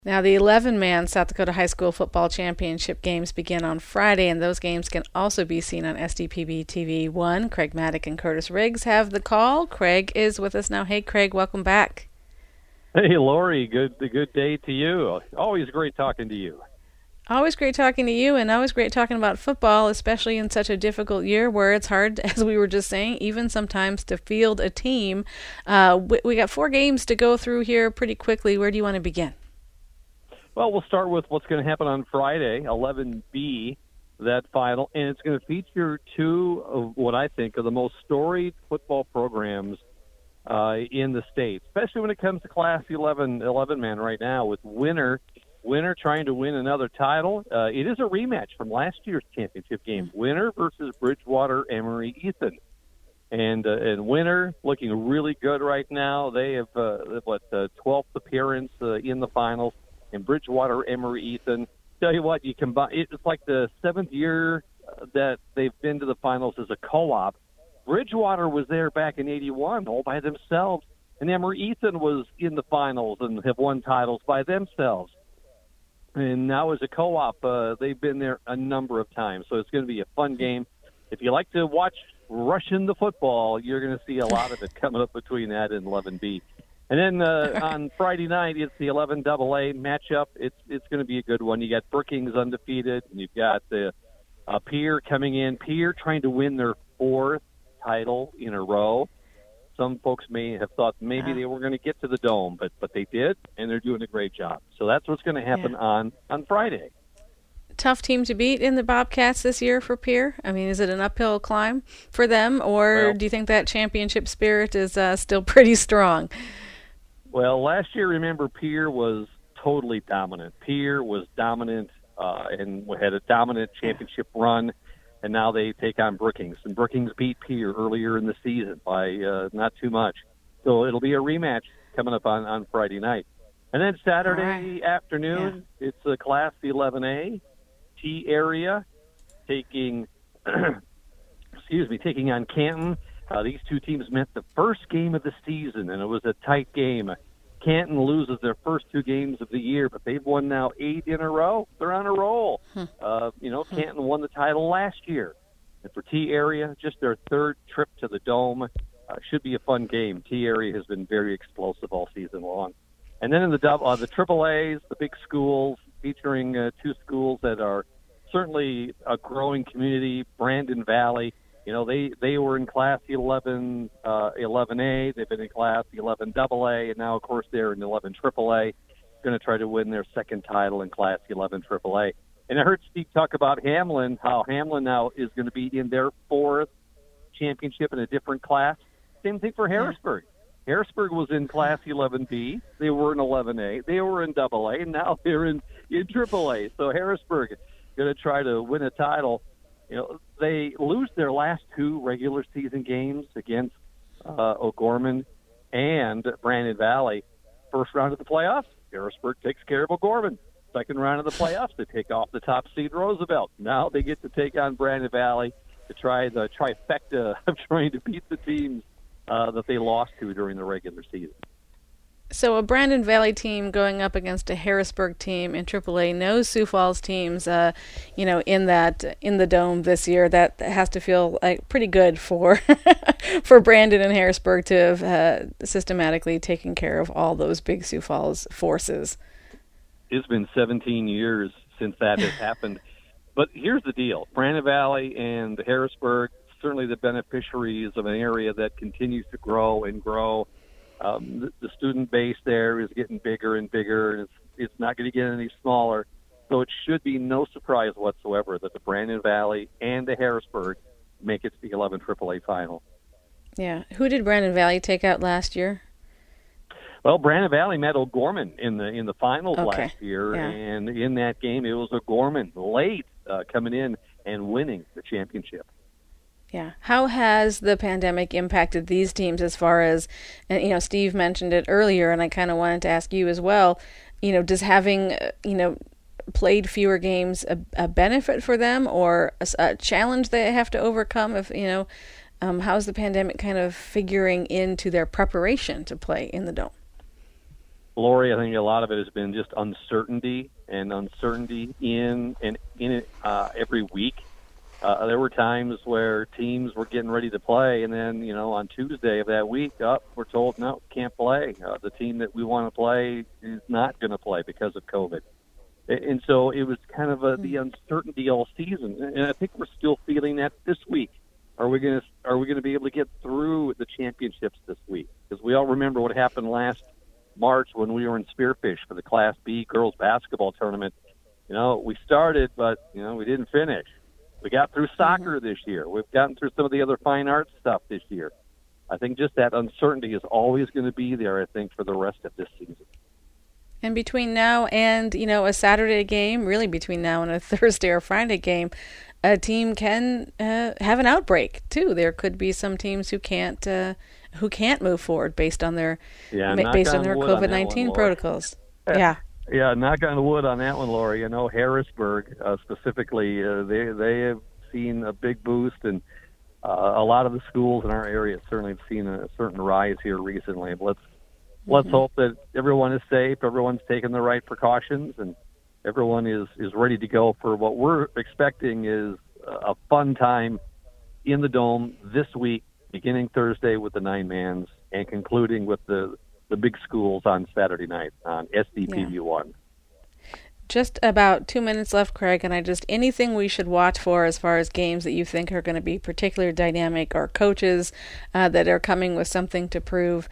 Now, the 11-man South Dakota High School Football Championship games begin on Friday, and those games can also be seen on SDPB TV1. Craig Maddock and Curtis Riggs have the call. Craig is with us now. Hey, Craig, welcome back. Hey, Lori, good day to you. Always great talking to you. Always great talking to you, and always great talking about football, especially in such a difficult year where it's hard, as we were just saying, even sometimes to field a team. We got 4 games to go through here pretty quickly. Where do you want to begin? Well, we'll start with what's going to happen on Friday, 11B, that final, and it's going to feature 2 of what I think are the most storied football programs in the state, especially when it comes to Class 11-man right now, with Winter trying to win another title. It is a rematch from last year's championship game, Winter versus Bridgewater Emory Eaton. And Winter looking really good right now. They have, 12th appearance in the finals. And Bridgewater Emory Eaton, tell you what, you combine, it's like the 7th year that they've been to the finals as a co-op. Bridgewater was there back in 81 all by themselves, and Emory Eaton was in the finals and have won titles by themselves. And now as a co-op, they've been there a number of times, so it's going to be a fun game. If you like to watch rushing the football, you're going to see a lot of it coming up between that and 11B. And then on Friday night, it's the 11AA matchup. It's going to be a good one. You got Brookings undefeated, and you've got the Pierre coming in. Pierre trying to win their 4th title in a row. Some folks may have thought maybe they were going to get to the Dome, but they did, and they're doing a great job. So that's what's going to happen on Friday. Tough team to beat in the Bobcats this year for Pierre? I mean, is it an uphill climb for them, or do you think that championship spirit is still pretty strong? Well, last year, remember, Pierre was totally dominant. Pierre was dominant and had a dominant championship run, and now they take on Brookings. And Brookings beat Pierre earlier in the season by not too much. So it'll be a rematch coming up on Friday night. And then Saturday afternoon, it's a Class 11A, T area, taking on Canton. These 2 teams met the first game of the season, and it was a tight game. Canton loses their first 2 games of the year, but they've won now 8 in a row. They're on a roll. Canton won the title last year. And for T area, just their 3rd trip to the Dome. Should be a fun game. T area has been very explosive all season long. And then in the AAAs, the big schools, featuring 2 schools that are certainly a growing community, Brandon Valley. You know, they were in Class 11A. They've been in Class 11AA, and now, of course, they're in 11 AAA. Going to try to win their 2nd title in Class 11 AAA. And I heard Steve talk about Hamlin, how Hamlin now is going to be in their 4th championship in a different class. Same thing for Harrisburg. Harrisburg was in Class 11B. They were in 11A. They were in AA, and now they're in AAA. So Harrisburg going to try to win a title. You know, they lose their last 2 regular season games against O'Gorman and Brandon Valley. First round of the playoffs, Harrisburg takes care of O'Gorman. Second round of the playoffs, they take off the top seed Roosevelt. Now they get to take on Brandon Valley to try the trifecta of trying to beat the teams that they lost to during the regular season. So a Brandon Valley team going up against a Harrisburg team in AAA, no Sioux Falls teams, in the Dome this year. That has to feel like pretty good for for Brandon and Harrisburg to have systematically taken care of all those big Sioux Falls forces. It's been 17 years since that has happened. But here's the deal. Brandon Valley and Harrisburg, certainly the beneficiaries of an area that continues to grow and grow. The student base there is getting bigger and bigger, and it's not going to get any smaller. So it should be no surprise whatsoever that the Brandon Valley and the Harrisburg make it to the 11 AAA final. Yeah. Who did Brandon Valley take out last year? Well, Brandon Valley met O'Gorman in the finals last year, and in that game it was O'Gorman late coming in and winning the championship. Yeah. How has the pandemic impacted these teams as far as, and Steve mentioned it earlier, and I kind of wanted to ask you as well, does having, played fewer games a benefit for them, or a challenge they have to overcome? How's the pandemic kind of figuring into their preparation to play in the Dome? Lori, I think a lot of it has been just uncertainty and uncertainty in every week. There were times where teams were getting ready to play, and then, on Tuesday of that week, we're told, no, can't play. The team that we want to play is not going to play because of COVID. And so it was kind of the uncertainty all season. And I think we're still feeling that this week. Are we going to be able to get through the championships this week? Because we all remember what happened last March when we were in Spearfish for the Class B girls basketball tournament. We started, but we didn't finish. We got through soccer this year. We've gotten through some of the other fine arts stuff this year. I think just that uncertainty is always going to be there, I think, for the rest of this season. And between now and, a Saturday game, really between now and a Thursday or Friday game, a team can have an outbreak too. There could be some teams who can't move forward based on their COVID-19 protocols. Yeah. Yeah, knock on wood on that one, Lori. Harrisburg specifically, they have seen a big boost, and a lot of the schools in our area certainly have seen a certain rise here recently. Let's hope that everyone is safe, everyone's taking the right precautions, and everyone is ready to go for what we're expecting is a fun time in the Dome this week, beginning Thursday with the 9-mans and concluding with the big schools on Saturday night on SDPB1. Just about 2 minutes left, Craig, and anything we should watch for as far as games that you think are going to be particularly dynamic, or coaches that are coming with something to prove,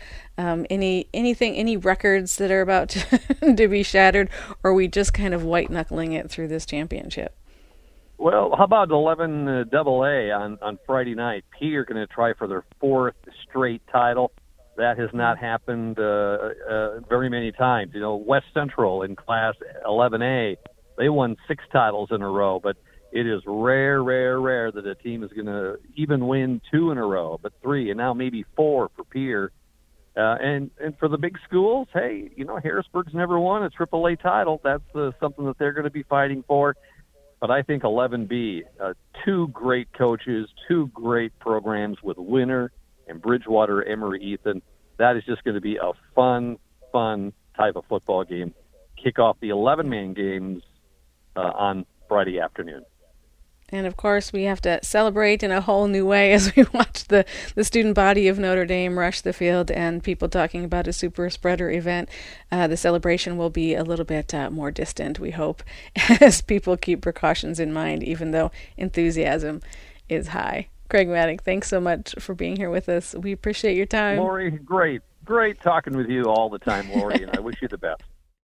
any records that are about to be shattered, or are we just kind of white-knuckling it through this championship? Well, how about 11 AA on Friday night? P are going to try for their 4th straight title. That has not happened very many times. West Central in Class 11A, they won 6 titles in a row, but it is rare that a team is going to even win 2 in a row, but 3, and now maybe 4 for Pierre. And for the big schools, hey, Harrisburg's never won a AAA title. That's something that they're going to be fighting for. But I think 11B, 2 great coaches, 2 great programs with Winter and Bridgewater, Emory, Ethan. That is just going to be a fun type of football game. Kick off the 11-man games on Friday afternoon. And, of course, we have to celebrate in a whole new way as we watch the student body of Notre Dame rush the field and people talking about a super spreader event. The celebration will be a little bit more distant, we hope, as people keep precautions in mind, even though enthusiasm is high. Craig Maddock, thanks so much for being here with us. We appreciate your time. Lori, great talking with you all the time, Lori, and I wish you the best.